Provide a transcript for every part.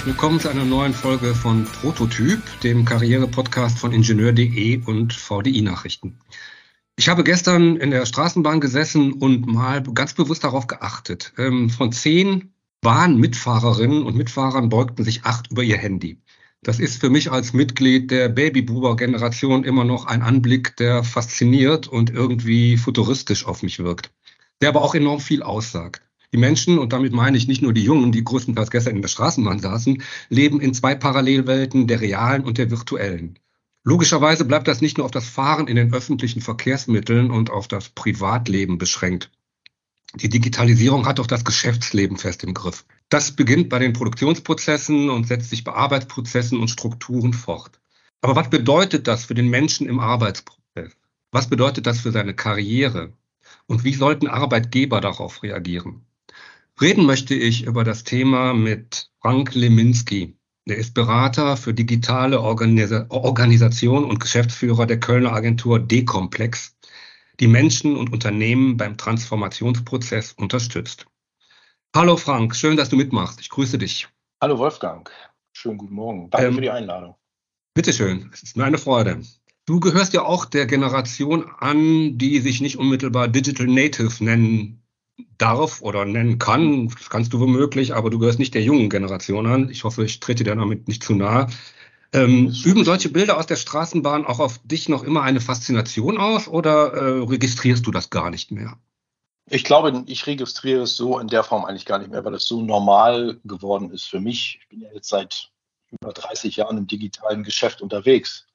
herzlich willkommen zu einer neuen Folge von Prototyp, dem Karriere-Podcast von Ingenieur.de und VDI-Nachrichten. Ich habe gestern in der Straßenbahn gesessen und mal ganz bewusst darauf geachtet. Von 10 Bahnmitfahrerinnen und Mitfahrern beugten sich 8 über ihr Handy. Das ist für mich als Mitglied der Babyboomer-Generation immer noch ein Anblick, der fasziniert und irgendwie futuristisch auf mich wirkt, der aber auch enorm viel aussagt. Die Menschen, und damit meine ich nicht nur die Jungen, die größtenteils gestern in der Straßenbahn saßen, leben in 2 Parallelwelten, der realen und der virtuellen. Logischerweise bleibt das nicht nur auf das Fahren in den öffentlichen Verkehrsmitteln und auf das Privatleben beschränkt. Die Digitalisierung hat auch das Geschäftsleben fest im Griff. Das beginnt bei den Produktionsprozessen und setzt sich bei Arbeitsprozessen und Strukturen fort. Aber was bedeutet das für den Menschen im Arbeitsprozess? Was bedeutet das für seine Karriere? Und wie sollten Arbeitgeber darauf reagieren? Reden möchte ich über das Thema mit Frank Leminski. Er ist Berater für digitale Organisation und Geschäftsführer der Kölner Agentur D-Komplex, die Menschen und Unternehmen beim Transformationsprozess unterstützt. Hallo Frank, schön, dass du mitmachst. Ich grüße dich. Hallo Wolfgang, schönen guten Morgen. Danke für die Einladung. Bitteschön, es ist mir eine Freude. Du gehörst ja auch der Generation an, die sich nicht unmittelbar Digital Native nennen darf oder nennen kann. Das kannst du womöglich, aber du gehörst nicht der jungen Generation an. Ich hoffe, ich trete dir damit nicht zu nahe. Üben solche Bilder aus der Straßenbahn auch auf dich noch immer eine Faszination aus oder registrierst du das gar nicht mehr? Ich glaube, ich registriere es so in der Form eigentlich gar nicht mehr, weil es so normal geworden ist für mich. Ich bin ja jetzt seit über 30 Jahren im digitalen Geschäft unterwegs.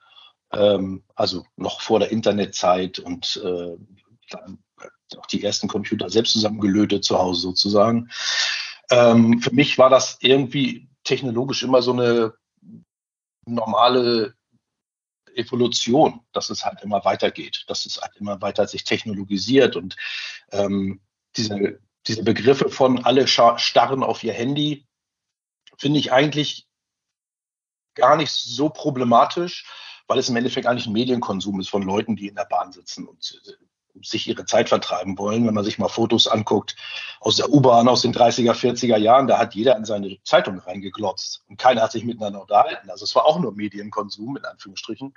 Also noch vor der Internetzeit und dann auch die ersten Computer selbst zusammengelötet zu Hause sozusagen. Für mich war das irgendwie technologisch immer so eine normale Evolution, dass es halt immer weitergeht, dass es halt immer weiter sich technologisiert und diese Begriffe von alle starren auf ihr Handy finde ich eigentlich gar nicht so problematisch, weil es im Endeffekt eigentlich ein Medienkonsum ist von Leuten, die in der Bahn sitzen und sich ihre Zeit vertreiben wollen. Wenn man sich mal Fotos anguckt aus der U-Bahn aus den 30er, 40er Jahren, da hat jeder in seine Zeitung reingeglotzt und keiner hat sich miteinander unterhalten. Also es war auch nur Medienkonsum, in Anführungsstrichen.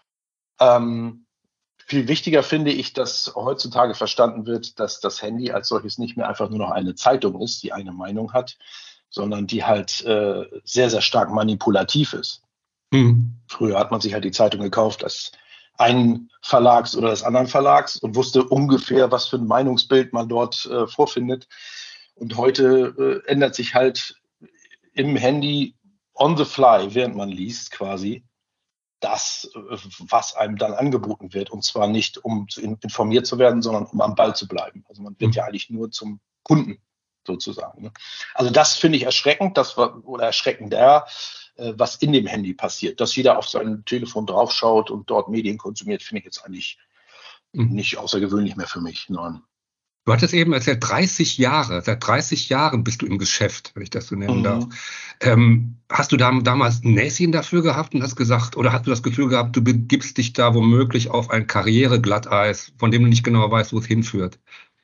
Viel wichtiger finde ich, dass heutzutage verstanden wird, dass das Handy als solches nicht mehr einfach nur noch eine Zeitung ist, die eine Meinung hat, sondern die halt sehr, sehr stark manipulativ ist. Früher hat man sich halt die Zeitung gekauft als einen Verlags oder des anderen Verlags und wusste ungefähr, was für ein Meinungsbild man dort vorfindet. Und heute ändert sich halt im Handy on the fly, während man liest quasi, das, was einem dann angeboten wird. Und zwar nicht, um informiert zu werden, sondern um am Ball zu bleiben. Also man wird ja eigentlich nur zum Kunden sozusagen. Also das finde ich erschreckend, erschreckender, was in dem Handy passiert. Dass jeder auf sein Telefon draufschaut und dort Medien konsumiert, finde ich jetzt eigentlich nicht außergewöhnlich mehr für mich. Nein. Du hattest eben erzählt, 30 Jahre. Seit 30 Jahren bist du im Geschäft, wenn ich das so nennen darf. Hast du damals ein Näschen dafür gehabt und hast gesagt, oder hast du das Gefühl gehabt, du begibst dich da womöglich auf ein Karriereglatteis, von dem du nicht genau weißt, wo es hinführt?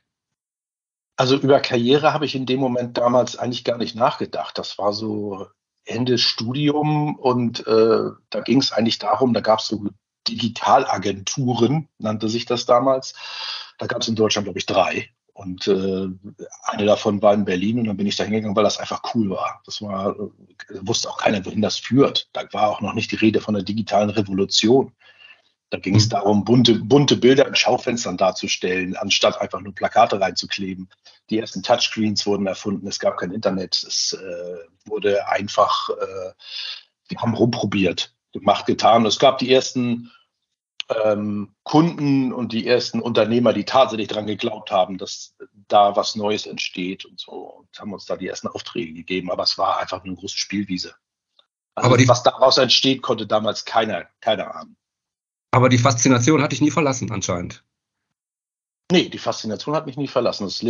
Also über Karriere habe ich in dem Moment damals eigentlich gar nicht nachgedacht. Das war so Ende Studium und da ging es eigentlich darum, da gab es so Digitalagenturen, nannte sich das damals. Da gab es in Deutschland, glaube ich, 3. Und eine davon war in Berlin und dann bin ich da hingegangen, weil das einfach cool war. Wusste auch keiner, wohin das führt. Da war auch noch nicht die Rede von der digitalen Revolution. Da ging es darum, bunte Bilder in Schaufenstern darzustellen, anstatt einfach nur Plakate reinzukleben. Die ersten Touchscreens wurden erfunden, es gab kein Internet, es wurde einfach, wir haben rumprobiert, gemacht, getan. Es gab die ersten Kunden und die ersten Unternehmer, die tatsächlich daran geglaubt haben, dass da was Neues entsteht und so, und haben uns da die ersten Aufträge gegeben. Aber es war einfach eine große Spielwiese. Also was daraus entsteht, konnte damals keiner ahnen. Aber die Faszination hat dich nie verlassen, anscheinend. Nee, die Faszination hat mich nie verlassen. Es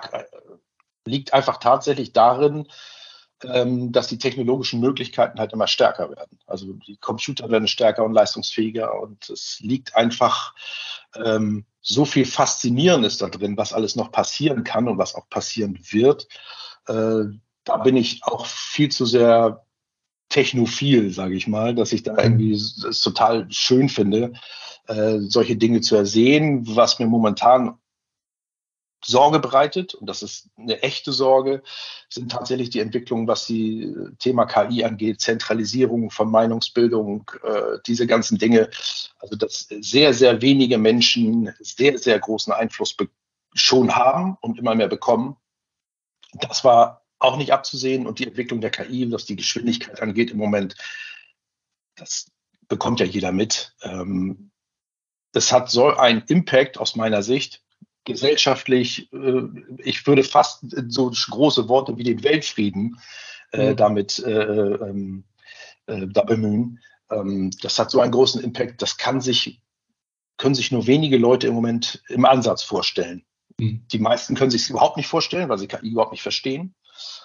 liegt einfach tatsächlich darin, dass die technologischen Möglichkeiten halt immer stärker werden. Also die Computer werden stärker und leistungsfähiger und es liegt einfach so viel Faszinierendes da drin, was alles noch passieren kann und was auch passieren wird. Da bin ich auch viel zu sehr technophil, sage ich mal, dass ich da irgendwie es total schön finde, solche Dinge zu ersehen. Was mir momentan Sorge bereitet, und das ist eine echte Sorge, sind tatsächlich die Entwicklungen, was die Thema KI angeht, Zentralisierung von Meinungsbildung, diese ganzen Dinge. Also dass sehr, sehr wenige Menschen sehr, sehr großen Einfluss schon haben und immer mehr bekommen. Das war auch nicht abzusehen, und die Entwicklung der KI, was die Geschwindigkeit angeht im Moment, das bekommt ja jeder mit. Das hat so einen Impact aus meiner Sicht, gesellschaftlich, ich würde fast so große Worte wie den Weltfrieden damit da bemühen. Das hat so einen großen Impact, das können sich nur wenige Leute im Moment im Ansatz vorstellen. Die meisten können sich es überhaupt nicht vorstellen, weil sie KI überhaupt nicht verstehen.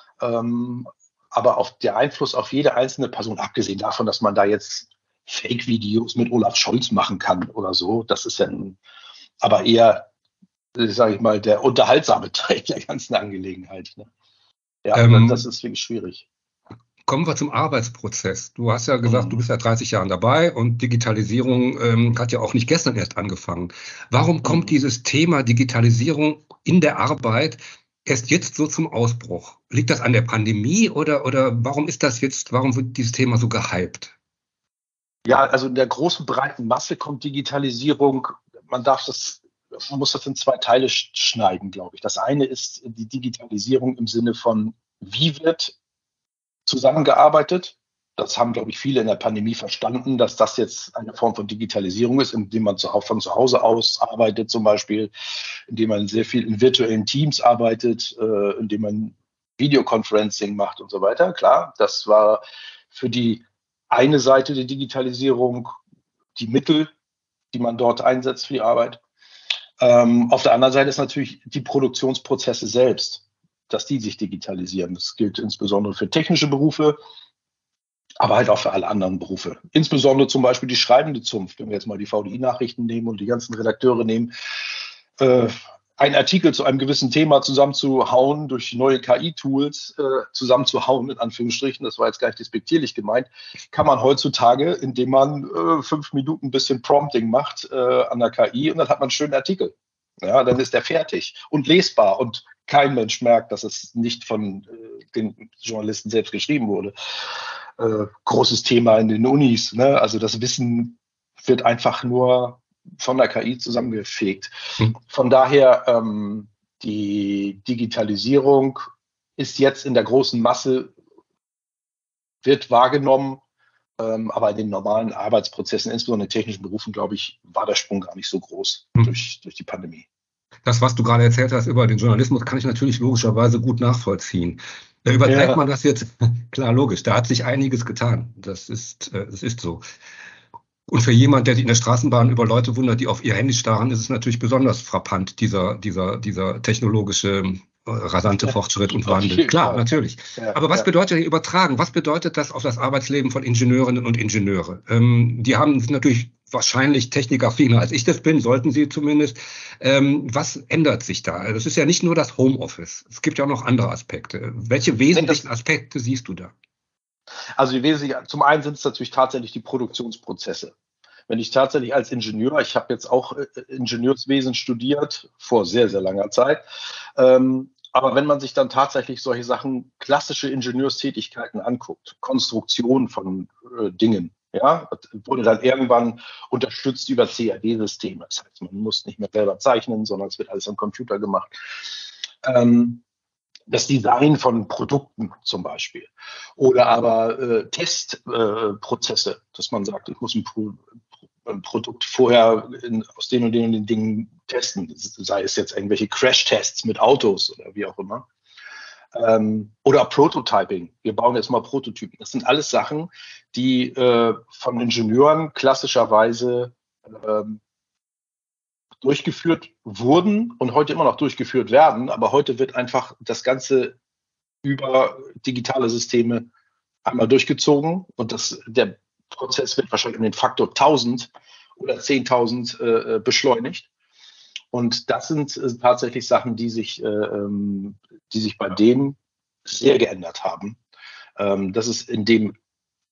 Aber der Einfluss auf jede einzelne Person, abgesehen davon, dass man da jetzt Fake-Videos mit Olaf Scholz machen kann oder so, das ist ja aber eher, sage ich mal, der unterhaltsame Teil der ganzen Angelegenheit. Ne? Ja, das ist wirklich schwierig. Kommen wir zum Arbeitsprozess. Du hast ja gesagt, du bist seit 30 Jahren dabei, und Digitalisierung hat ja auch nicht gestern erst angefangen. Warum kommt dieses Thema Digitalisierung in der Arbeit erst jetzt so zum Ausbruch? Liegt das an der Pandemie oder warum wird dieses Thema so gehypt? Ja, also in der großen, breiten Masse kommt Digitalisierung, man muss das in zwei Teile schneiden, glaube ich. Das eine ist die Digitalisierung im Sinne von, wie wird zusammengearbeitet. Das haben, glaube ich, viele in der Pandemie verstanden, dass das jetzt eine Form von Digitalisierung ist, indem man von zu Hause aus arbeitet zum Beispiel, indem man sehr viel in virtuellen Teams arbeitet, indem man Videoconferencing macht und so weiter. Klar, das war für die eine Seite der Digitalisierung die Mittel, die man dort einsetzt für die Arbeit. Auf der anderen Seite ist natürlich die Produktionsprozesse selbst, dass die sich digitalisieren. Das gilt insbesondere für technische Berufe, aber halt auch für alle anderen Berufe. Insbesondere zum Beispiel die schreibende Zunft, wenn wir jetzt mal die VDI-Nachrichten nehmen und die ganzen Redakteure nehmen, einen Artikel zu einem gewissen Thema zusammenzuhauen, durch neue KI-Tools zusammenzuhauen, in Anführungsstrichen, das war jetzt gar nicht despektierlich gemeint, kann man heutzutage, indem man 5 Minuten ein bisschen Prompting macht an der KI, und dann hat man einen schönen Artikel. Ja, dann ist der fertig und lesbar, und kein Mensch merkt, dass es nicht von den Journalisten selbst geschrieben wurde. Großes Thema in den Unis, ne? Also das Wissen wird einfach nur von der KI zusammengefegt. Von daher, die Digitalisierung ist jetzt in der großen Masse, wird wahrgenommen, aber in den normalen Arbeitsprozessen, insbesondere in technischen Berufen, glaube ich, war der Sprung gar nicht so groß durch die Pandemie. Das, was du gerade erzählt hast über den Journalismus, kann ich natürlich logischerweise gut nachvollziehen. Überträgt man das jetzt? Klar, logisch, da hat sich einiges getan. Das ist so. Und für jemand, der sich in der Straßenbahn über Leute wundert, die auf ihr Handy starren, ist es natürlich besonders frappant, dieser technologische rasante Fortschritt und Wandel. Klar, natürlich. Aber was bedeutet übertragen? Was bedeutet das auf das Arbeitsleben von Ingenieurinnen und Ingenieure? Die sind natürlich wahrscheinlich technikaffiner, als ich das bin, sollten sie zumindest. Was ändert sich da? Das ist ja nicht nur das Homeoffice. Es gibt ja auch noch andere Aspekte. Welche wesentlichen Aspekte siehst du da? Also zum einen sind es natürlich tatsächlich die Produktionsprozesse. Wenn ich tatsächlich als Ingenieur, ich habe jetzt auch Ingenieurswesen studiert, vor sehr, sehr langer Zeit, aber wenn man sich dann tatsächlich solche Sachen, klassische Ingenieurstätigkeiten anguckt, Konstruktion von Dingen, ja, wurde dann irgendwann unterstützt über CAD-Systeme. Das heißt, man muss nicht mehr selber zeichnen, sondern es wird alles am Computer gemacht. Das Design von Produkten zum Beispiel. Oder aber Testprozesse, dass man sagt, ich muss ein Produkt vorher aus den und den Dingen testen. Sei es jetzt irgendwelche Crash-Tests mit Autos oder wie auch immer. Oder Prototyping. Wir bauen jetzt mal Prototypen. Das sind alles Sachen, die von Ingenieuren klassischerweise durchgeführt wurden und heute immer noch durchgeführt werden. Aber heute wird einfach das Ganze über digitale Systeme einmal durchgezogen, und der Prozess wird wahrscheinlich um den Faktor 1000 oder 10.000 beschleunigt. Und das sind tatsächlich Sachen, die sich bei denen sehr geändert haben. Das ist in dem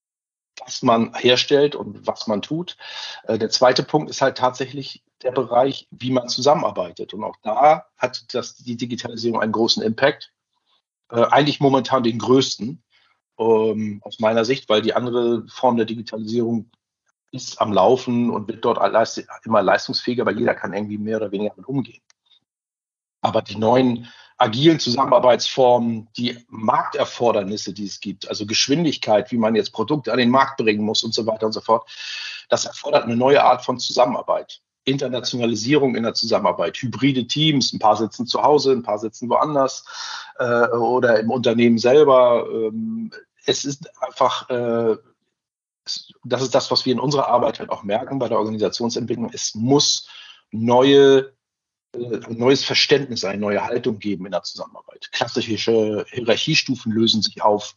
was man herstellt und was man tut. Der zweite Punkt ist halt tatsächlich der Bereich, wie man zusammenarbeitet. Und auch da hat die Digitalisierung einen großen Impact. Eigentlich momentan den größten, aus meiner Sicht, weil die andere Form der Digitalisierung ist am Laufen und wird dort immer leistungsfähiger, weil jeder kann irgendwie mehr oder weniger damit umgehen. Aber die neuen agilen Zusammenarbeitsformen, die Markterfordernisse, die es gibt, also Geschwindigkeit, wie man jetzt Produkte an den Markt bringen muss und so weiter und so fort, das erfordert eine neue Art von Zusammenarbeit. Internationalisierung in der Zusammenarbeit, hybride Teams, ein paar sitzen zu Hause, ein paar sitzen woanders oder im Unternehmen selber. Es ist einfach, das ist das, was wir in unserer Arbeit halt auch merken bei der Organisationsentwicklung. Es muss ein neues Verständnis, eine neue Haltung geben in der Zusammenarbeit. Klassische Hierarchiestufen lösen sich auf.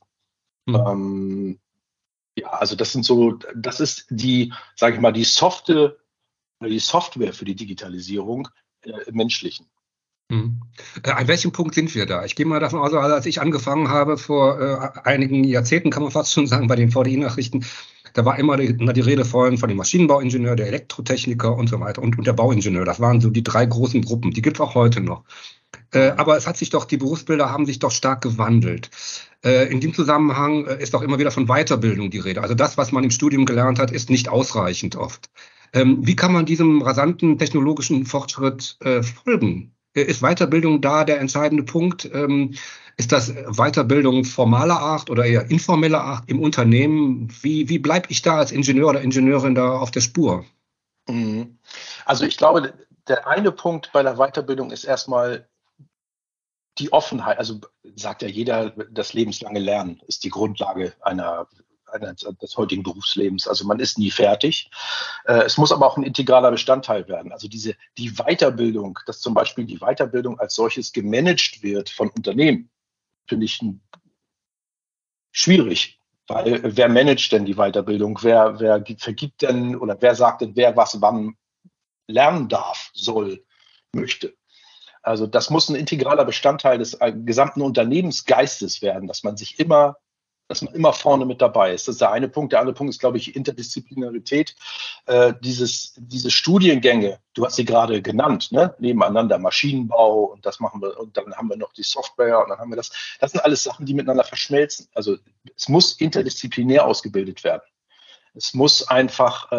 Also das ist die, sage ich mal, die Software für die Digitalisierung im Menschlichen. An welchem Punkt sind wir da? Ich gehe mal davon aus, als ich angefangen habe, vor einigen Jahrzehnten, kann man fast schon sagen, bei den VDI-Nachrichten, da war immer die Rede von dem Maschinenbauingenieur, der Elektrotechniker und so weiter und der Bauingenieur. Das waren so die drei großen Gruppen. Die gibt es auch heute noch. Aber es hat sich doch, die Berufsbilder haben sich doch stark gewandelt. In dem Zusammenhang ist doch immer wieder von Weiterbildung die Rede. Also das, was man im Studium gelernt hat, ist nicht ausreichend oft. Wie kann man diesem rasanten technologischen Fortschritt folgen? Ist Weiterbildung da der entscheidende Punkt? Ist das Weiterbildung formaler Art oder eher informeller Art im Unternehmen? Wie bleibe ich da als Ingenieur oder Ingenieurin da auf der Spur? Also ich glaube, der eine Punkt bei der Weiterbildung ist erstmal die Offenheit. Also sagt ja jeder, das lebenslange Lernen ist die Grundlage des heutigen Berufslebens. Also man ist nie fertig. Es muss aber auch ein integraler Bestandteil werden. Also die Weiterbildung, dass zum Beispiel die Weiterbildung als solches gemanagt wird von Unternehmen, finde ich schwierig. Weil wer managt denn die Weiterbildung? Wer vergibt denn oder wer sagt denn, wer was wann lernen darf, soll, möchte? Also das muss ein integraler Bestandteil des gesamten Unternehmensgeistes werden, dass man immer vorne mit dabei ist. Das ist der eine Punkt. Der andere Punkt ist, glaube ich, Interdisziplinarität. Diese Studiengänge, du hast sie gerade genannt, ne? Nebeneinander Maschinenbau und das machen wir und dann haben wir noch die Software und dann haben wir das. Das sind alles Sachen, die miteinander verschmelzen. Also es muss interdisziplinär ausgebildet werden. Es muss einfach,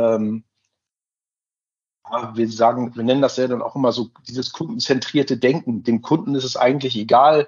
wir nennen das ja dann auch immer so dieses kundenzentrierte Denken. Dem Kunden ist es eigentlich egal,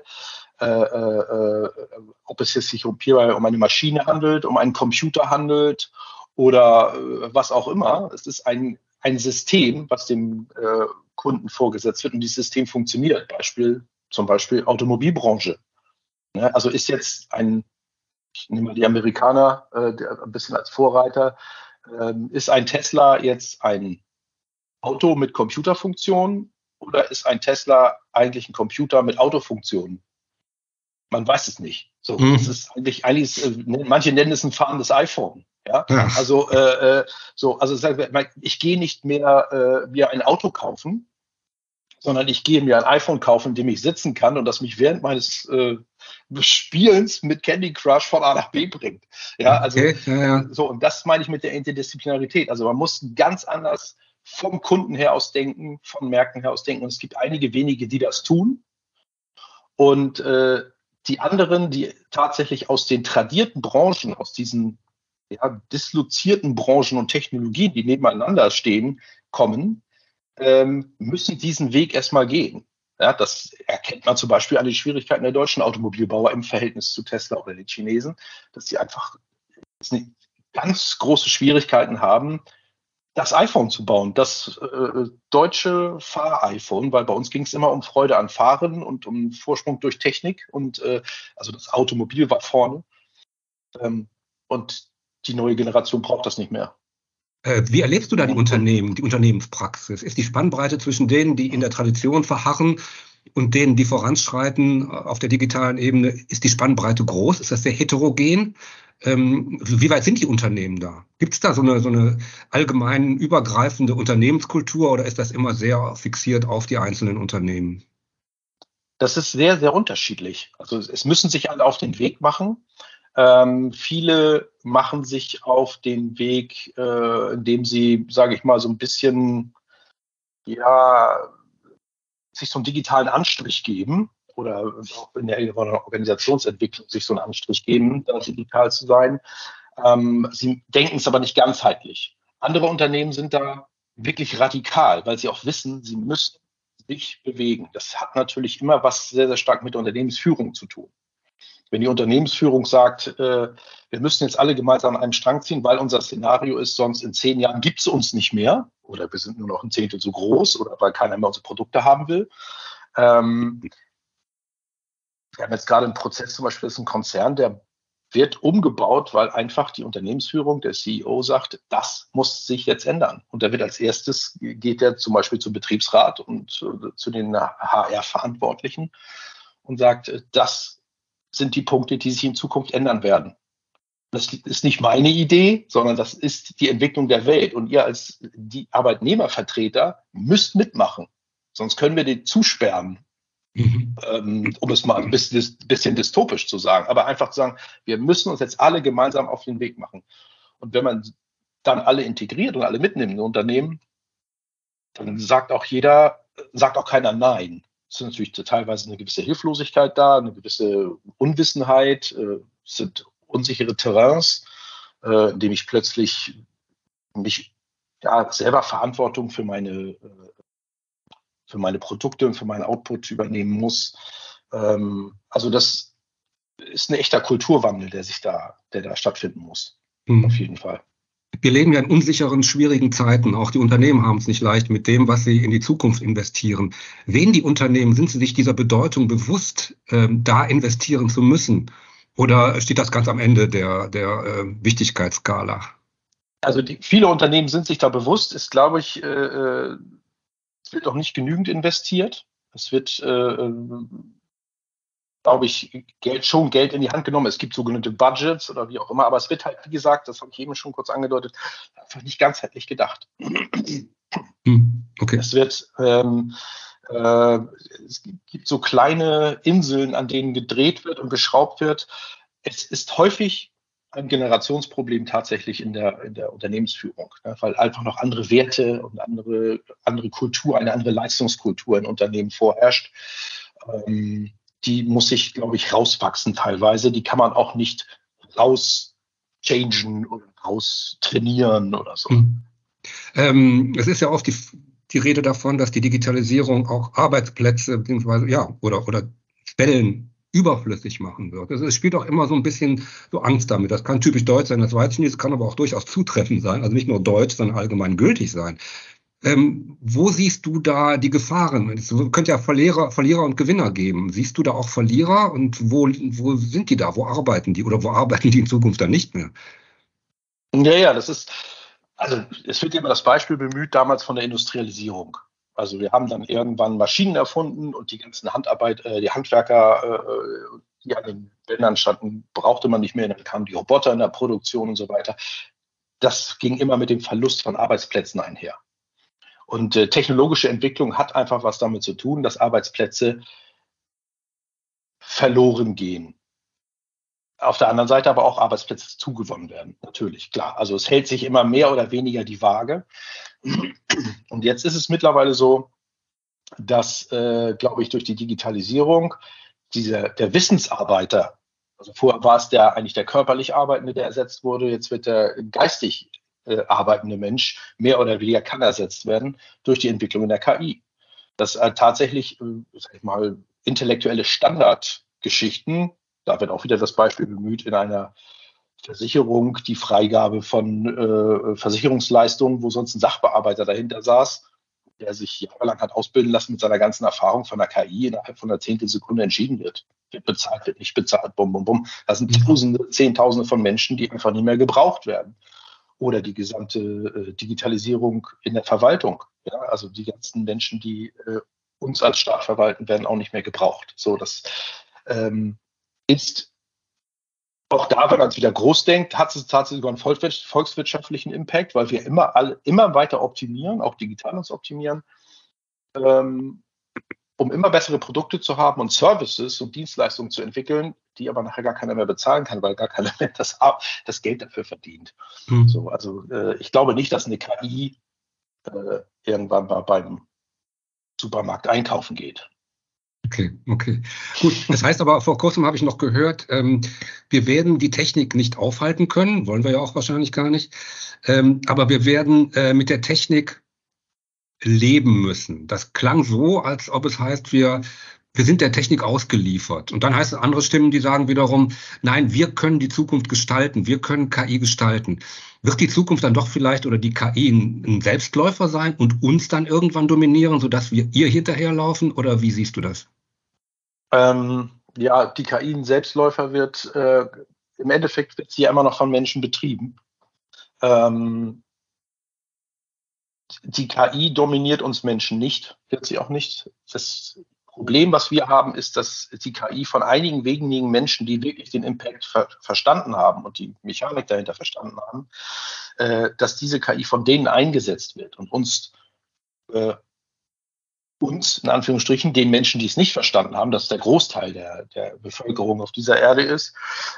ob es jetzt sich hierbei um eine Maschine handelt, um einen Computer handelt oder was auch immer. Es ist ein System, was dem Kunden vorgesetzt wird und dieses System funktioniert. Zum Beispiel Automobilbranche. Ja, also ist jetzt ich nehme mal die Amerikaner ein bisschen als Vorreiter, ist ein Tesla jetzt ein Auto mit Computerfunktionen oder ist ein Tesla eigentlich ein Computer mit Autofunktionen? Man weiß es nicht. So, es ist manche nennen es ein fahrendes iPhone. Ja, also ich gehe nicht mehr mir ein Auto kaufen, sondern ich gehe mir ein iPhone kaufen, in dem ich sitzen kann und das mich während meines Spielens mit Candy Crush von A nach B bringt. Ja, also so, und das meine ich mit der Interdisziplinarität. Also man muss ganz anders vom Kunden her aus denken, von Märkten her aus denken. Und es gibt einige wenige, die das tun. Und die anderen, die tatsächlich aus den tradierten Branchen, aus diesen dislozierten Branchen und Technologien, die nebeneinander stehen, kommen, müssen diesen Weg erstmal gehen. Ja, das erkennt man zum Beispiel an den Schwierigkeiten der deutschen Automobilbauer im Verhältnis zu Tesla oder den Chinesen, dass sie einfach ganz große Schwierigkeiten haben, das iPhone zu bauen, das deutsche Fahr-iPhone, weil bei uns ging es immer um Freude an Fahren und um Vorsprung durch Technik und also das Automobil war vorne und die neue Generation braucht das nicht mehr. Wie erlebst du da die Unternehmen, die Unternehmenspraxis? Ist die Spannbreite zwischen denen, die in der Tradition verharren und denen, die voranschreiten auf der digitalen Ebene, ist die Spannbreite groß? Ist das sehr heterogen? Wie weit sind die Unternehmen da? Gibt es da so eine allgemein übergreifende Unternehmenskultur oder ist das immer sehr fixiert auf die einzelnen Unternehmen? Das ist sehr, sehr unterschiedlich. Also es müssen sich alle auf den Weg machen. Viele machen sich auf den Weg, indem sie, sage ich mal, so ein bisschen, ja, sich so einen digitalen Anstrich geben oder auch in der Organisationsentwicklung sich so einen Anstrich geben, da digital zu sein. Sie denken es aber nicht ganzheitlich. Andere Unternehmen sind da wirklich radikal, weil sie auch wissen, sie müssen sich bewegen. Das hat natürlich immer was sehr, sehr stark mit der Unternehmensführung zu tun. Wenn die Unternehmensführung sagt, wir müssen jetzt alle gemeinsam an einem Strang ziehen, weil unser Szenario ist, sonst in 10 Jahren gibt es uns nicht mehr oder wir sind nur noch ein Zehntel so groß oder weil keiner mehr unsere Produkte haben will. Wir haben jetzt gerade einen Prozess, zum Beispiel, das ist ein Konzern, der wird umgebaut, weil einfach die Unternehmensführung, der CEO sagt, das muss sich jetzt ändern. Und da wird als erstes, geht er zum Beispiel zum Betriebsrat und zu den HR-Verantwortlichen und sagt, das sind die Punkte, die sich in Zukunft ändern werden. Das ist nicht meine Idee, sondern das ist die Entwicklung der Welt. Und ihr als die Arbeitnehmervertreter müsst mitmachen. Sonst können wir den zusperren. Um es mal ein bisschen dystopisch zu sagen, aber einfach zu sagen, wir müssen uns jetzt alle gemeinsam auf den Weg machen. Und wenn man dann alle integriert und alle mitnimmt in ein Unternehmen, dann sagt auch keiner Nein. Es ist natürlich teilweise eine gewisse Hilflosigkeit da, eine gewisse Unwissenheit, es sind unsichere Terrains, in dem ich plötzlich mich selber Verantwortung für meine Produkte und für meinen Output übernehmen muss. Also das ist ein echter Kulturwandel, der da stattfinden muss. Auf jeden Fall. Wir leben ja in unsicheren, schwierigen Zeiten. Auch die Unternehmen haben es nicht leicht mit dem, was sie in die Zukunft investieren. Wen die Unternehmen, sind sie sich dieser Bedeutung bewusst, da investieren zu müssen? Oder steht das ganz am Ende der Wichtigkeitsskala? Also viele Unternehmen sind sich da bewusst. Ist, glaube ich, es wird auch nicht genügend investiert. Es wird, glaube ich, Geld in die Hand genommen. Es gibt sogenannte Budgets oder wie auch immer, aber es wird halt, wie gesagt, das habe ich eben schon kurz angedeutet, einfach nicht ganzheitlich gedacht. Okay. Es gibt so kleine Inseln, an denen gedreht wird und geschraubt wird. Es ist häufig ein Generationsproblem tatsächlich in der Unternehmensführung, ne, weil einfach noch andere Werte und andere Kultur, eine andere Leistungskultur in Unternehmen vorherrscht. Die muss sich, glaube ich, rauswachsen teilweise. Die kann man auch nicht rauschangen oder raustrainieren oder so. Es ist ja oft die Rede davon, dass die Digitalisierung auch Arbeitsplätze beziehungsweise oder Stellen überflüssig machen wird. Es spielt auch immer so ein bisschen so Angst damit. Das kann typisch deutsch sein, das weiß ich nicht. Es kann aber auch durchaus zutreffend sein. Also nicht nur deutsch, sondern allgemein gültig sein. Wo siehst du da die Gefahren? Es könnte ja Verlierer und Gewinner geben. Siehst du da auch Verlierer und wo sind die da? Wo arbeiten die oder wo arbeiten die in Zukunft dann nicht mehr? Ja, es wird immer das Beispiel bemüht, damals von der Industrialisierung. Also wir haben dann irgendwann Maschinen erfunden und die ganzen die Handwerker, die an den Bändern standen, brauchte man nicht mehr. Dann kamen die Roboter in der Produktion und so weiter. Das ging immer mit dem Verlust von Arbeitsplätzen einher. Und technologische Entwicklung hat einfach was damit zu tun, dass Arbeitsplätze verloren gehen. Auf der anderen Seite aber auch Arbeitsplätze zugewonnen werden, natürlich, klar. Also es hält sich immer mehr oder weniger die Waage. Und jetzt ist es mittlerweile so, dass, glaube ich, durch die Digitalisierung der Wissensarbeiter, also vorher war es eigentlich der körperlich Arbeitende, der ersetzt wurde, jetzt wird der geistig arbeitende Mensch mehr oder weniger kann ersetzt werden durch die Entwicklung in der KI. Dass tatsächlich, sag ich mal, intellektuelle Standardgeschichten, da wird auch wieder das Beispiel bemüht, in einer Versicherung die Freigabe von Versicherungsleistungen, wo sonst ein Sachbearbeiter dahinter saß, der sich jahrelang hat ausbilden lassen mit seiner ganzen Erfahrung von der KI innerhalb von einer Zehntelsekunde entschieden wird. Wird bezahlt, wird nicht bezahlt, bum, bum, bum. Das sind Tausende, Zehntausende von Menschen, die einfach nicht mehr gebraucht werden. Oder die gesamte Digitalisierung in der Verwaltung. Ja? Also die ganzen Menschen, die uns als Staat verwalten, werden auch nicht mehr gebraucht. So, das ist auch da, wenn man es wieder groß denkt, hat es tatsächlich sogar einen volkswirtschaftlichen Impact, weil wir immer weiter optimieren, auch digital uns optimieren, um immer bessere Produkte zu haben und Services und Dienstleistungen zu entwickeln, die aber nachher gar keiner mehr bezahlen kann, weil gar keiner mehr das Geld dafür verdient. So, also ich glaube nicht, dass eine KI irgendwann mal beim Supermarkt einkaufen geht. Okay. Gut, das heißt aber, vor kurzem habe ich noch gehört, wir werden die Technik nicht aufhalten können, wollen wir ja auch wahrscheinlich gar nicht, aber wir werden mit der Technik leben müssen. Das klang so, als ob es heißt, wir sind der Technik ausgeliefert. Und dann heißt es andere Stimmen, die sagen wiederum, nein, wir können die Zukunft gestalten, wir können KI gestalten. Wird die Zukunft dann doch vielleicht oder die KI ein Selbstläufer sein und uns dann irgendwann dominieren, sodass wir ihr hinterherlaufen? Oder wie siehst du das? Ja, die KI ein Selbstläufer wird, im Endeffekt wird sie ja immer noch von Menschen betrieben. Die KI dominiert uns Menschen nicht, wird sie auch nicht. Das Problem, was wir haben, ist, dass die KI von einigen wenigen Menschen, die wirklich den Impact verstanden haben und die Mechanik dahinter verstanden haben, dass diese KI von denen eingesetzt wird und uns in Anführungsstrichen, den Menschen, die es nicht verstanden haben, dass der Großteil der Bevölkerung auf dieser Erde ist,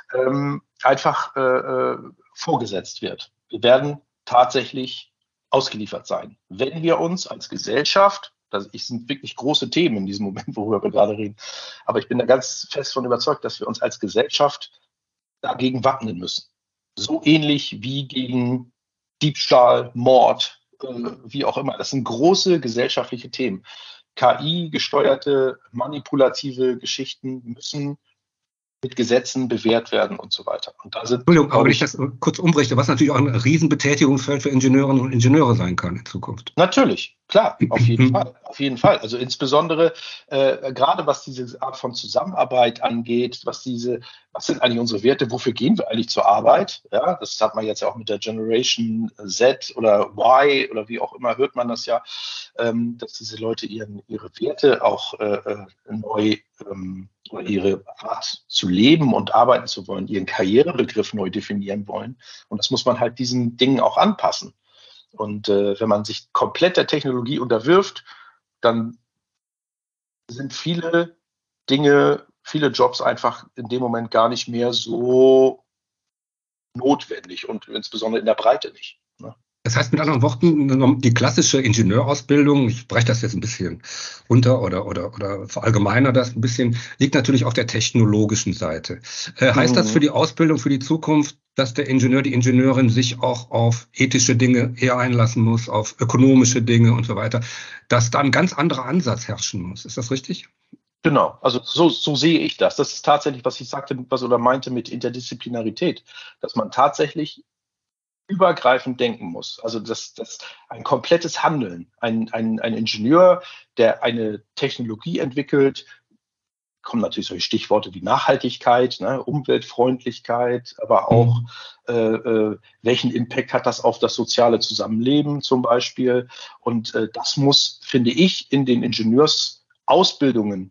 einfach vorgesetzt wird. Wir werden tatsächlich ausgeliefert sein. Wenn wir uns als Gesellschaft, das sind wirklich große Themen in diesem Moment, worüber wir gerade reden, aber ich bin da ganz fest von überzeugt, dass wir uns als Gesellschaft dagegen wappnen müssen. So ähnlich wie gegen Diebstahl, Mord, wie auch immer. Das sind große gesellschaftliche Themen. KI-gesteuerte, manipulative Geschichten müssen mit Gesetzen bewährt werden und so weiter. Und da sind, Entschuldigung, aber wenn ich das kurz umrichte, was natürlich auch ein Riesenbetätigungsfeld für Ingenieurinnen und Ingenieure sein kann in Zukunft. Natürlich, klar, auf jeden Fall. Also insbesondere gerade was diese Art von Zusammenarbeit angeht, was sind eigentlich unsere Werte, wofür gehen wir eigentlich zur Arbeit? Ja, das hat man jetzt ja auch mit der Generation Z oder Y oder wie auch immer, hört man das ja, dass diese Leute ihre Werte auch neu oder ihre Art zu leben und arbeiten zu wollen, ihren Karrierebegriff neu definieren wollen. Und das muss man halt diesen Dingen auch anpassen. Und wenn man sich komplett der Technologie unterwirft, dann sind viele Dinge, viele Jobs einfach in dem Moment gar nicht mehr so notwendig und insbesondere in der Breite nicht. Ne? Das heißt mit anderen Worten, die klassische Ingenieurausbildung, ich breche das jetzt ein bisschen runter oder verallgemeiner das ein bisschen, liegt natürlich auf der technologischen Seite. Heißt das für die Ausbildung, für die Zukunft, dass der Ingenieur, die Ingenieurin sich auch auf ethische Dinge eher einlassen muss, auf ökonomische Dinge und so weiter, dass da ein ganz anderer Ansatz herrschen muss? Ist das richtig? Genau, also so sehe ich das. Das ist tatsächlich, was ich sagte, meinte mit Interdisziplinarität, dass man tatsächlich übergreifend denken muss. Also das ein komplettes Handeln. Ein Ingenieur, der eine Technologie entwickelt, kommen natürlich solche Stichworte wie Nachhaltigkeit, ne, Umweltfreundlichkeit, aber auch welchen Impact hat das auf das soziale Zusammenleben zum Beispiel. Und das muss, finde ich, in den Ingenieursausbildungen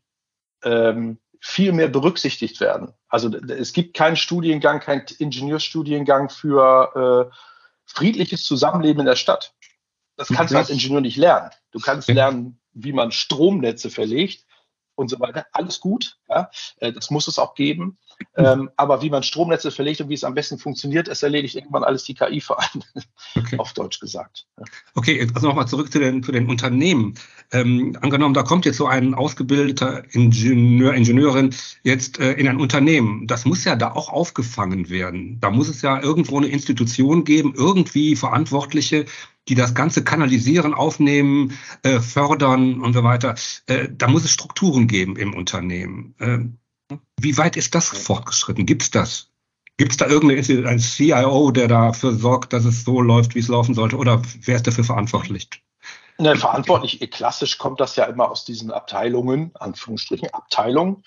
viel mehr berücksichtigt werden. Also es gibt keinen Studiengang, keinen Ingenieurstudiengang für friedliches Zusammenleben in der Stadt. Das kannst du als Ingenieur nicht lernen. Du kannst lernen, wie man Stromnetze verlegt und so weiter. Alles gut, ja? Das muss es auch geben. Aber wie man Stromnetze verlegt und wie es am besten funktioniert, es erledigt irgendwann alles die KI vor allem, auf Deutsch gesagt. Okay, also nochmal zurück zu den Unternehmen. Angenommen, da kommt jetzt so ein ausgebildeter Ingenieurin jetzt in ein Unternehmen. Das muss ja da auch aufgefangen werden. Da muss es ja irgendwo eine Institution geben, irgendwie Verantwortliche, die das Ganze kanalisieren, aufnehmen, fördern und so weiter. Da muss es Strukturen geben im Unternehmen. Wie weit ist das fortgeschritten? Gibt es das? Gibt es da irgendeinen CIO, der dafür sorgt, dass es so läuft, wie es laufen sollte? Oder wer ist dafür verantwortlich? Ne, verantwortlich, klassisch kommt das ja immer aus diesen Abteilungen, Anführungsstrichen, Abteilungen,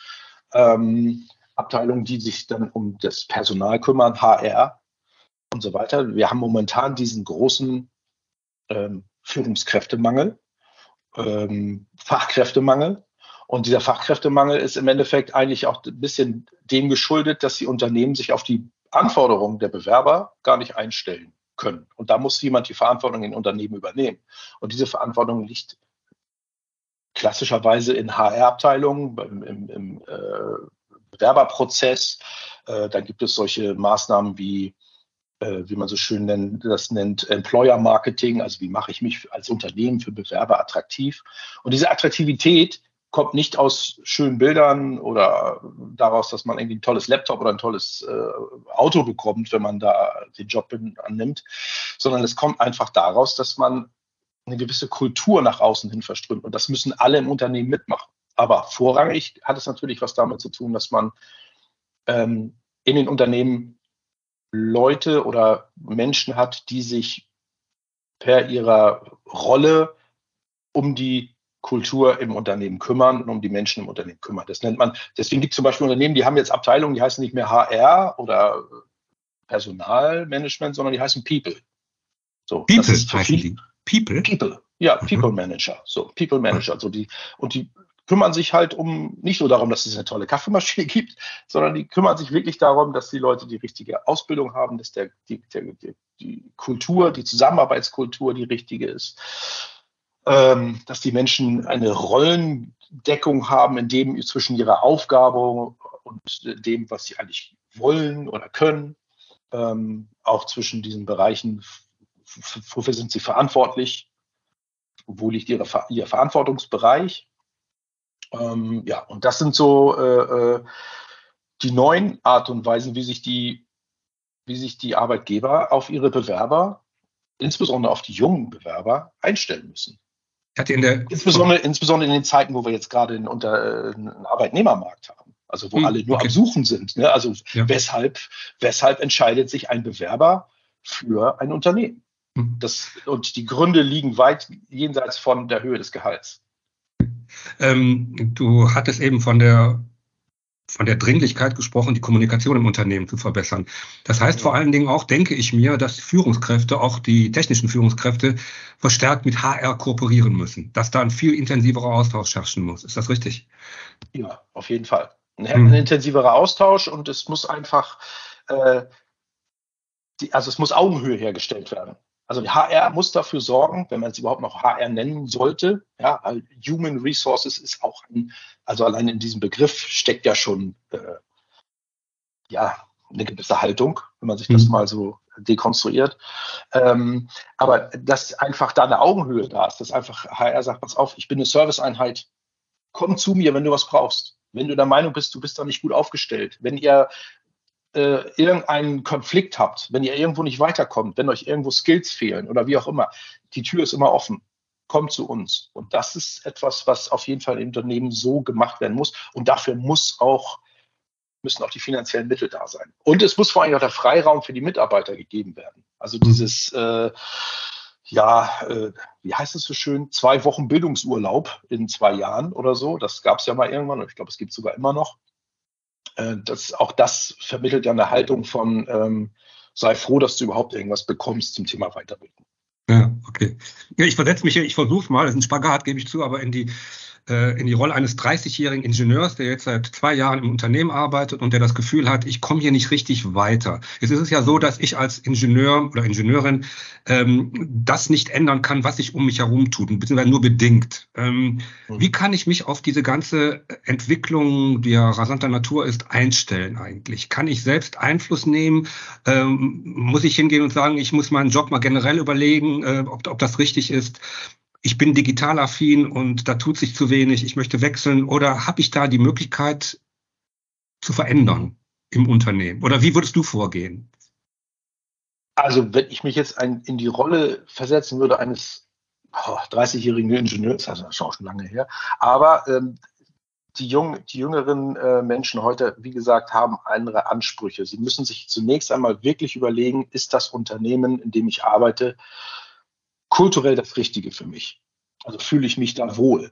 die sich dann um das Personal kümmern, HR und so weiter. Wir haben momentan diesen großen Führungskräftemangel, Fachkräftemangel. Und dieser Fachkräftemangel ist im Endeffekt eigentlich auch ein bisschen dem geschuldet, dass die Unternehmen sich auf die Anforderungen der Bewerber gar nicht einstellen können. Und da muss jemand die Verantwortung in Unternehmen übernehmen. Und diese Verantwortung liegt klassischerweise in HR-Abteilungen, im Bewerberprozess. Da gibt es solche Maßnahmen wie man so schön nennt Employer Marketing, also wie mache ich mich als Unternehmen für Bewerber attraktiv. Und diese Attraktivität kommt nicht aus schönen Bildern oder daraus, dass man irgendwie ein tolles Laptop oder ein tolles Auto bekommt, wenn man da den Job annimmt, sondern es kommt einfach daraus, dass man eine gewisse Kultur nach außen hin verströmt. Und das müssen alle im Unternehmen mitmachen. Aber vorrangig hat es natürlich was damit zu tun, dass man in den Unternehmen Leute oder Menschen hat, die sich per ihrer Rolle um die Kultur im Unternehmen kümmern und um die Menschen im Unternehmen kümmern. Das nennt man, deswegen gibt es zum Beispiel Unternehmen, die haben jetzt Abteilungen, die heißen nicht mehr HR oder Personalmanagement, sondern die heißen People. So, People das ist heißen die. People? People, ja, People Manager. So, People Manager. So die kümmern sich halt nicht nur darum, dass es eine tolle Kaffeemaschine gibt, sondern die kümmern sich wirklich darum, dass die Leute die richtige Ausbildung haben, dass die Kultur, die Zusammenarbeitskultur die richtige ist, dass die Menschen eine Rollendeckung haben, in dem zwischen ihrer Aufgabe und dem, was sie eigentlich wollen oder können, auch zwischen diesen Bereichen, wofür sind sie verantwortlich, wo liegt ihr Verantwortungsbereich. Ja, und das sind so die neuen Art und Weisen, wie sich die Arbeitgeber auf ihre Bewerber, insbesondere auf die jungen Bewerber, einstellen müssen. Insbesondere in den Zeiten, wo wir jetzt gerade einen Arbeitnehmermarkt haben, also wo alle nur am Suchen sind. Ne? Also ja. Weshalb entscheidet sich ein Bewerber für ein Unternehmen? Und die Gründe liegen weit jenseits von der Höhe des Gehalts. Du hattest eben von der Dringlichkeit gesprochen, die Kommunikation im Unternehmen zu verbessern. Das heißt vor allen Dingen auch, denke ich mir, dass Führungskräfte, auch die technischen Führungskräfte, verstärkt mit HR kooperieren müssen, dass da ein viel intensiverer Austausch herrschen muss. Ist das richtig? Ja, auf jeden Fall. Ein intensiverer Austausch, und es muss einfach, es muss Augenhöhe hergestellt werden. Also die HR muss dafür sorgen, wenn man es überhaupt noch HR nennen sollte, ja, Human Resources ist auch also allein in diesem Begriff steckt ja schon eine gewisse Haltung, wenn man sich das mal so dekonstruiert. Aber dass einfach da eine Augenhöhe da ist, dass einfach HR sagt, pass auf, ich bin eine Serviceeinheit, komm zu mir, wenn du was brauchst. Wenn du der Meinung bist, du bist da nicht gut aufgestellt, wenn ihr irgendeinen Konflikt habt, wenn ihr irgendwo nicht weiterkommt, wenn euch irgendwo Skills fehlen oder wie auch immer, die Tür ist immer offen. Kommt zu uns. Und das ist etwas, was auf jeden Fall im Unternehmen so gemacht werden muss. Und dafür müssen auch die finanziellen Mittel da sein. Und es muss vor allem auch der Freiraum für die Mitarbeiter gegeben werden. Also dieses, wie heißt es so schön, 2 Wochen Bildungsurlaub in 2 Jahren oder so. Das gab es ja mal irgendwann und ich glaube, es gibt es sogar immer noch. Auch das vermittelt ja eine Haltung von sei froh, dass du überhaupt irgendwas bekommst zum Thema Weiterbildung. Ja, okay. Ja, ich versetze mich hier, ich versuche es mal, das ist ein Spagat, gebe ich zu, aber in die Rolle eines 30-jährigen Ingenieurs, der jetzt seit 2 Jahren im Unternehmen arbeitet und der das Gefühl hat, ich komme hier nicht richtig weiter. Jetzt ist es ja so, dass ich als Ingenieur oder Ingenieurin das nicht ändern kann, was sich um mich herum tut, beziehungsweise nur bedingt. Wie kann ich mich auf diese ganze Entwicklung, die ja rasanter Natur ist, einstellen eigentlich? Kann ich selbst Einfluss nehmen? Muss ich hingehen und sagen, ich muss meinen Job mal generell überlegen, ob das richtig ist? Ich bin digital affin und da tut sich zu wenig, ich möchte wechseln, oder habe ich da die Möglichkeit zu verändern im Unternehmen? Oder wie würdest du vorgehen? Also wenn ich mich jetzt in die Rolle versetzen würde eines 30-jährigen Ingenieurs, also das ist auch schon lange her, aber die jüngeren Menschen heute, wie gesagt, haben andere Ansprüche. Sie müssen sich zunächst einmal wirklich überlegen, ist das Unternehmen, in dem ich arbeite, kulturell das Richtige für mich? Also fühle ich mich da wohl?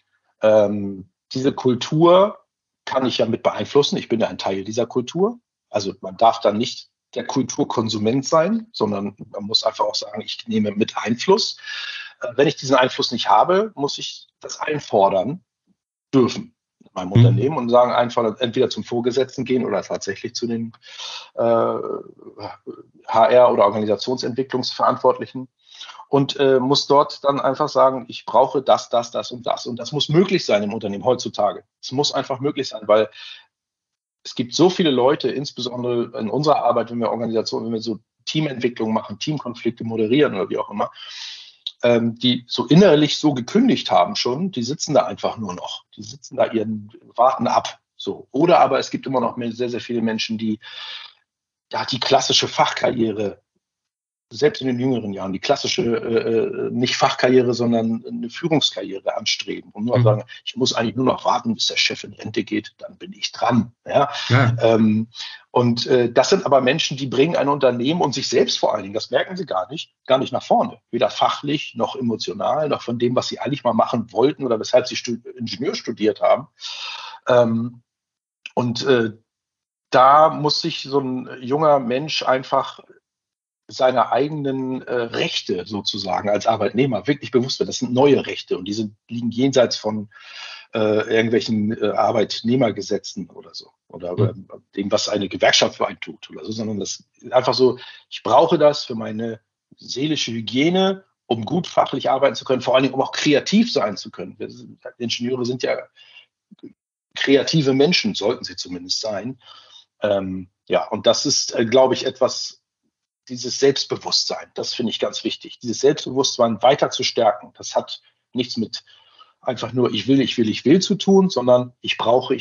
Diese Kultur kann ich ja mit beeinflussen. Ich bin ja ein Teil dieser Kultur. Also man darf dann nicht der Kulturkonsument sein, sondern man muss einfach auch sagen, ich nehme mit Einfluss. Wenn ich diesen Einfluss nicht habe, muss ich das einfordern dürfen in meinem Unternehmen und sagen, einfordern, entweder zum Vorgesetzten gehen oder tatsächlich zu den HR- oder Organisationsentwicklungsverantwortlichen. Und muss dort dann einfach sagen, ich brauche das und das. Und das muss möglich sein im Unternehmen heutzutage. Es muss einfach möglich sein, weil Es gibt so viele Leute, insbesondere in unserer Arbeit, wenn wir so Teamentwicklung machen, Teamkonflikte moderieren oder wie auch immer, die so innerlich so gekündigt haben schon, die sitzen da einfach nur noch. Die sitzen da warten ab. So. Oder aber es gibt immer noch sehr, sehr viele Menschen, die die klassische Fachkarriere, selbst in den jüngeren Jahren, die klassische, nicht Fachkarriere, sondern eine Führungskarriere anstreben und nur sagen, ich muss eigentlich nur noch warten, bis der Chef in Rente geht, dann bin ich dran. Ja? Ja. Das sind aber Menschen, die bringen ein Unternehmen und sich selbst vor allen Dingen, das merken sie gar nicht nach vorne. Weder fachlich, noch emotional, noch von dem, was sie eigentlich mal machen wollten oder weshalb sie Ingenieur studiert haben. Da muss sich so ein junger Mensch einfach seine eigenen Rechte sozusagen als Arbeitnehmer wirklich bewusst werden. Das sind neue Rechte und die liegen jenseits von irgendwelchen Arbeitnehmergesetzen oder so oder dem, was eine Gewerkschaft für einen tut oder so, sondern das ist einfach so, ich brauche das für meine seelische Hygiene, um gut fachlich arbeiten zu können, vor allen Dingen, um auch kreativ sein zu können. Ingenieure sind ja kreative Menschen, sollten sie zumindest sein. Und das ist, glaube ich, etwas, dieses Selbstbewusstsein, das finde ich ganz wichtig. Dieses Selbstbewusstsein weiter zu stärken, das hat nichts mit einfach nur ich will zu tun, sondern ich brauche.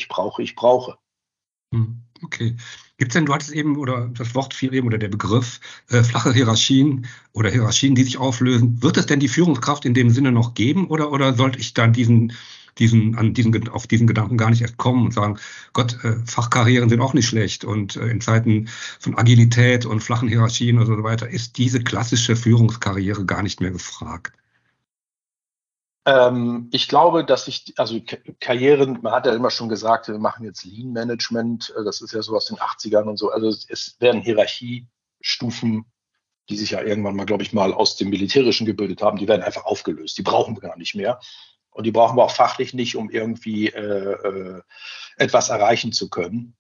Okay. Gibt es denn, du hattest eben, oder das Wort fiel eben, oder der Begriff, flache Hierarchien oder Hierarchien, die sich auflösen. Wird es denn die Führungskraft in dem Sinne noch geben oder sollte ich dann auf diesen Gedanken gar nicht erst kommen und sagen, Gott, Fachkarrieren sind auch nicht schlecht und in Zeiten von Agilität und flachen Hierarchien und so weiter ist diese klassische Führungskarriere gar nicht mehr gefragt? Ich glaube, Karrieren, man hat ja immer schon gesagt, wir machen jetzt Lean Management, das ist ja so aus den 80ern und so, also es werden Hierarchiestufen, die sich ja irgendwann mal, glaube ich, mal aus dem Militärischen gebildet haben, die werden einfach aufgelöst, die brauchen wir gar nicht mehr. Und die brauchen wir auch fachlich nicht, um irgendwie etwas erreichen zu können.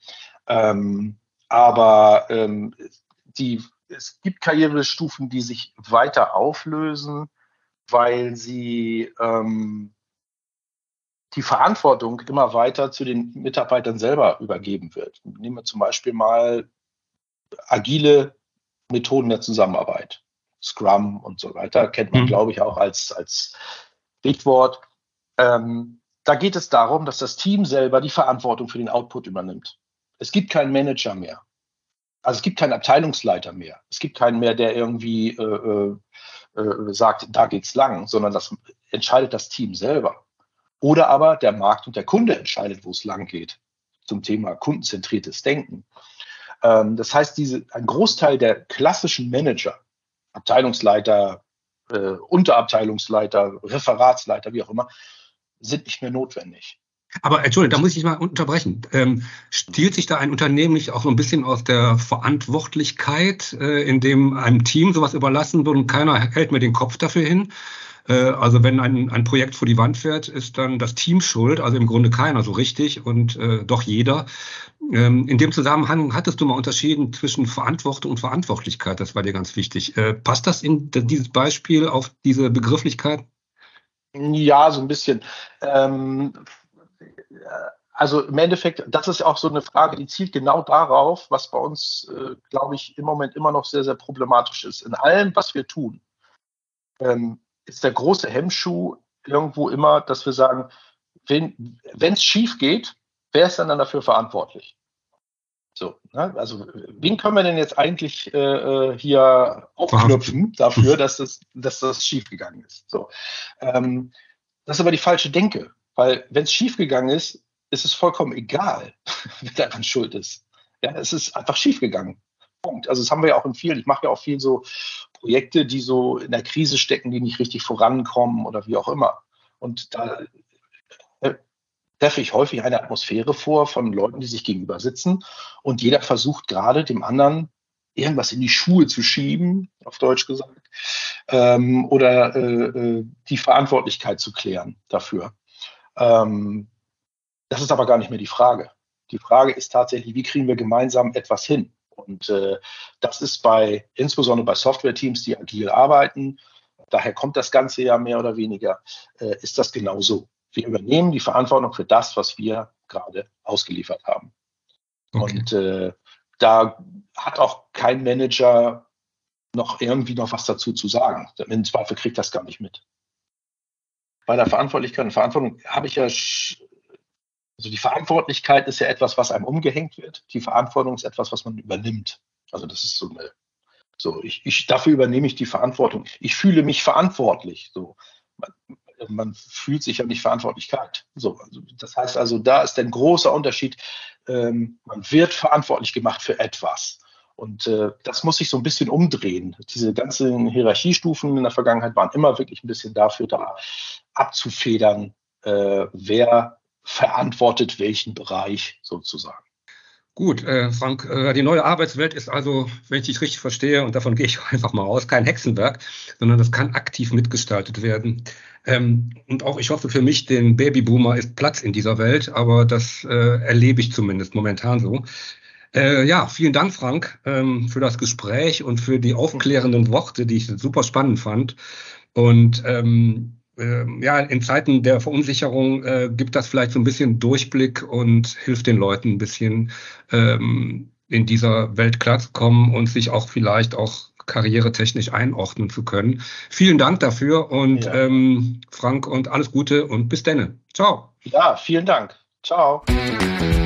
Es gibt Karrierestufen, die sich weiter auflösen, weil sie die Verantwortung immer weiter zu den Mitarbeitern selber übergeben wird. Nehmen wir zum Beispiel mal agile Methoden der Zusammenarbeit. Scrum und so weiter, kennt man, glaube ich, auch als Stichwort. Da geht es darum, dass das Team selber die Verantwortung für den Output übernimmt. Es gibt keinen Manager mehr. Also es gibt keinen Abteilungsleiter mehr. Es gibt keinen mehr, der irgendwie sagt, da geht's lang, sondern das entscheidet das Team selber. Oder aber der Markt und der Kunde entscheidet, wo es lang geht. Zum Thema kundenzentriertes Denken. Das heißt, ein Großteil der klassischen Manager, Abteilungsleiter, Unterabteilungsleiter, Referatsleiter, wie auch immer, sind nicht mehr notwendig. Aber Entschuldigung, da muss ich mal unterbrechen. Stiehlt sich da ein Unternehmen nicht auch so ein bisschen aus der Verantwortlichkeit, in dem einem Team sowas überlassen wird und keiner hält mir den Kopf dafür hin? Also wenn ein Projekt vor die Wand fährt, ist dann das Team schuld, also im Grunde keiner so richtig und doch jeder. In dem Zusammenhang hattest du mal unterschieden zwischen Verantwortung und Verantwortlichkeit, das war dir ganz wichtig. Passt das in dieses Beispiel auf diese Begrifflichkeit? Ja, so ein bisschen. Also im Endeffekt, das ist auch so eine Frage, die zielt genau darauf, was bei uns, glaube ich, im Moment immer noch sehr, sehr problematisch ist. In allem, was wir tun, ist der große Hemmschuh irgendwo immer, dass wir sagen, wenn es schief geht, wer ist dann dafür verantwortlich? So, ne? Also wen können wir denn jetzt eigentlich hier aufknüpfen dafür, dass das schiefgegangen ist? So, das ist aber die falsche Denke, weil wenn es schiefgegangen ist, ist es vollkommen egal, wer daran schuld ist. Ja, es ist einfach schiefgegangen. Punkt. Also das haben wir ja auch ich mache ja auch viel so Projekte, die so in der Krise stecken, die nicht richtig vorankommen oder wie auch immer. Und da treffe ich häufig eine Atmosphäre vor von Leuten, die sich gegenüber sitzen und jeder versucht gerade dem anderen irgendwas in die Schuhe zu schieben, auf Deutsch gesagt, oder die Verantwortlichkeit zu klären dafür. Das ist aber gar nicht mehr die Frage. Die Frage ist tatsächlich, wie kriegen wir gemeinsam etwas hin? Und das ist insbesondere bei Software-Teams, die agil arbeiten, daher kommt das Ganze ja mehr oder weniger, ist das genauso. Wir übernehmen die Verantwortung für das, was wir gerade ausgeliefert haben. Okay. Und da hat auch kein Manager noch irgendwie noch was dazu zu sagen. Im Zweifel kriegt das gar nicht mit. Bei der Verantwortlichkeit und Verantwortung habe ich ja, also die Verantwortlichkeit ist ja etwas, was einem umgehängt wird. Die Verantwortung ist etwas, was man übernimmt. Also das ist dafür übernehme ich die Verantwortung. Ich fühle mich verantwortlich. So. Man fühlt sich ja nicht Verantwortlichkeit. So, also das heißt also, da ist ein großer Unterschied. Man wird verantwortlich gemacht für etwas. Und das muss sich so ein bisschen umdrehen. Diese ganzen Hierarchiestufen in der Vergangenheit waren immer wirklich ein bisschen dafür da, abzufedern, wer verantwortet welchen Bereich sozusagen. Gut, Frank, die neue Arbeitswelt ist also, wenn ich dich richtig verstehe, und davon gehe ich einfach mal aus, kein Hexenwerk, sondern das kann aktiv mitgestaltet werden. Und auch, ich hoffe für mich, den Babyboomer ist Platz in dieser Welt, aber das erlebe ich zumindest momentan so. Ja, vielen Dank, Frank, für das Gespräch und für die aufklärenden Worte, die ich super spannend fand. Und ja, in Zeiten der Verunsicherung gibt das vielleicht so ein bisschen Durchblick und hilft den Leuten ein bisschen in dieser Welt klarzukommen und sich auch vielleicht auch karrieretechnisch einordnen zu können. Vielen Dank dafür und Frank, und alles Gute und bis denne. Ciao. Ja, vielen Dank. Ciao.